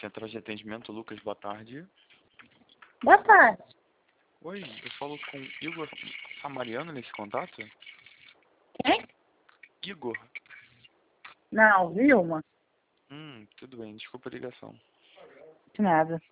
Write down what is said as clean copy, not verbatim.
Central de Atendimento, Lucas, boa tarde. Boa tarde. Oi, eu falo com Igor Samariano nesse contato? Quem? Igor. Não, Vilma. Tudo bem, desculpa a ligação. De nada.